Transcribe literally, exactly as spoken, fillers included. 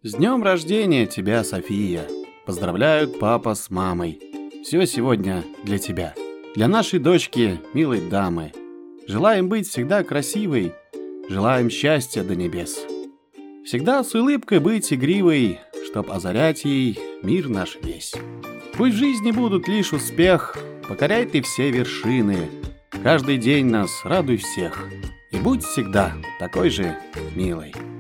С днем рождения тебя, София! Поздравляют папа с мамой. Все сегодня для тебя. Для нашей дочки, милой дамы. Желаем быть всегда красивой. Желаем счастья до небес. Всегда с улыбкой быть игривой, чтоб озарять ей мир наш весь. Пусть в жизни будут лишь успех, покоряй ты все вершины. Каждый день нас радуй всех. И будь всегда такой же милой.